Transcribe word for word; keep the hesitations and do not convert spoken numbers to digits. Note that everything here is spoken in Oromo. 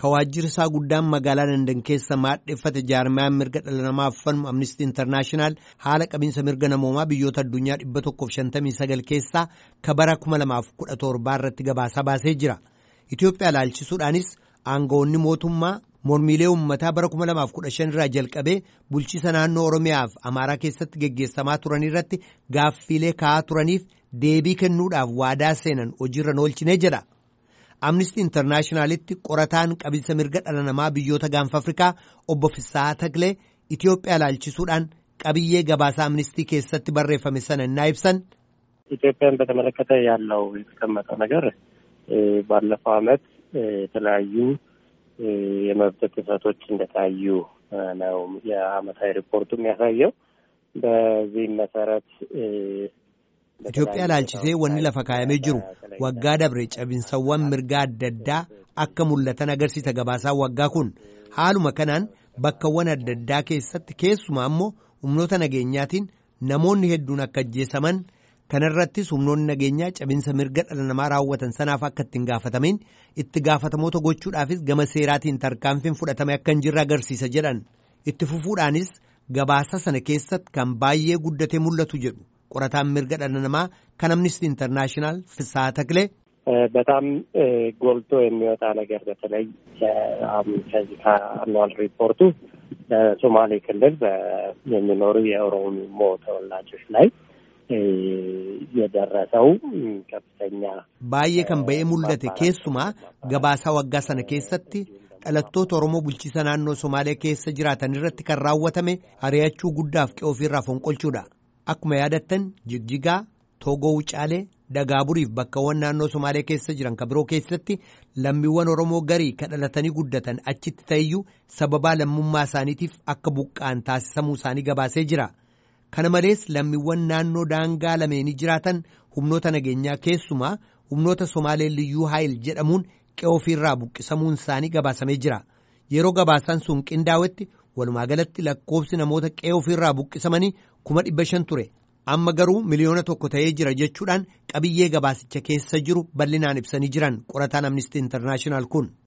Kawaajjirri isaa guddaan magaalaa Landan keessa maadheffate jaarmayaan mirga dhala namaaf falmu Amnesty International haala qabiinsa mirga namoomaa biyyoota addunyaa dhibba tokkoof shantamii sagal keessaa ka bara kuma lamaaf kudha torbaa irratti gabaasa baasee jira. Itoophiyaa ilaalchisuudhaanis aangawoonni mootummaa mormiilee uummataa bara kuma lamaaf kudha shan irraa jalqabee bulchiisa naannoo Oromiyaa fi Amaaraa keessatti geggeessamaa turan irratti gaaffiilee ka'aa turaniif deebii kennuudhaaf waadaa seenan hojiirra oolchinee jedha. Amnesty Internationalitti qorataan qabiinsa mirga dhala namaa biyyoota gaanfa Afrikaa obbo Fisaa Taklee Itoophiyaa ilaalchisuudhaan qabiyyee gabaasa Amnesty keessatti barreeffame sana innaa ibsan. ኢትዮጵያን በተመለከተ ያለው የተቀመጠው ነገር ባለፈው ዓመት የተለያዩ የመብት ጥሰቶች እንደታዩ ነው የዓመታዊ ሪፖርቱ የሚያሳየው። በዚህ መሰረት Itoophiyaa ilaalchisee wanni lafa kaayamee jiru waggaa dabre cabinsawwan mirgaa adda addaa akka mul'atan agarsiisa gabaasaan waggaa kun. Haaluma kanaan bakkawwan adda addaa keessatti keessumaa immoo humnoota nageenyaatiin namoonni hedduun akka ajjeesaman kanarrattis humnoonni nageenyaa cabinsa mirga dhala namaa raawwatan sanaaf akka ittiin gaafatamin itti gaafatamoota gochuudhaafis gama seeraatiin tarkaanfiin fudhatame akka hin jirre agarsiisa jedhan. Itti fufuudhaanis gabaasa sana keessatti kan baay'ee guddatee mul'atu jedhu. qorataan mirga dhala namaa kan Amnesty International Fisaa Taklee በጣም ጎልቶ የሚወጣ ነገር በተለይ ከዚህ ከአኑዋል ሪፖርቱ በሶማሌ ክልል የሚኖሩ የኦሮሞ ተወላጆች ላይ የደረሰው ከፍተኛ baay'ee kan ba'ee mul'ate keessumaa gabaasaa waggaa sana keessatti dhalattoota Oromoo bulchiisa naannoo Somaalee keessa jiraatan irratti kan raawwatame ari'achuu guddaaf qe'ee ofiirraa fonqolchuudha. Akkuma yaadattan Jigjigaa, Toogoo Wucaalee, Dagaaburiif bakkawwan naannoo Somaalee keessa jiran kan biroo keessatti lammiiwwan Oromoo garii kan dhalatanii guddatan achitti ta'eyyuu sababaa lammummaa isaaniitiif akka buqqaan taasisamuu isaanii gabaasee jira. Kana malees lammiiwwan naannoo daangaa lameenii jiraatan humnoota nageenyaa keessumaa humnoota Somaalee Liyyuu Haayil jedhamuun qe'ee ofiirraa buqqisamuun isaanii gabaasamee jira. Yeroo gabaasaan sun qindaa'etti walumaa galatti lakkoofsi namoota qe'ee ofiirraa buqqisamanii kuma dhibba shan ture. Amma garuu miliyoona tokko ta'ee jira jechuudhaan qabiyyee gabaasicha keessa jiru bal'inaan ibsanii jiran qorataan Amnesty International kun.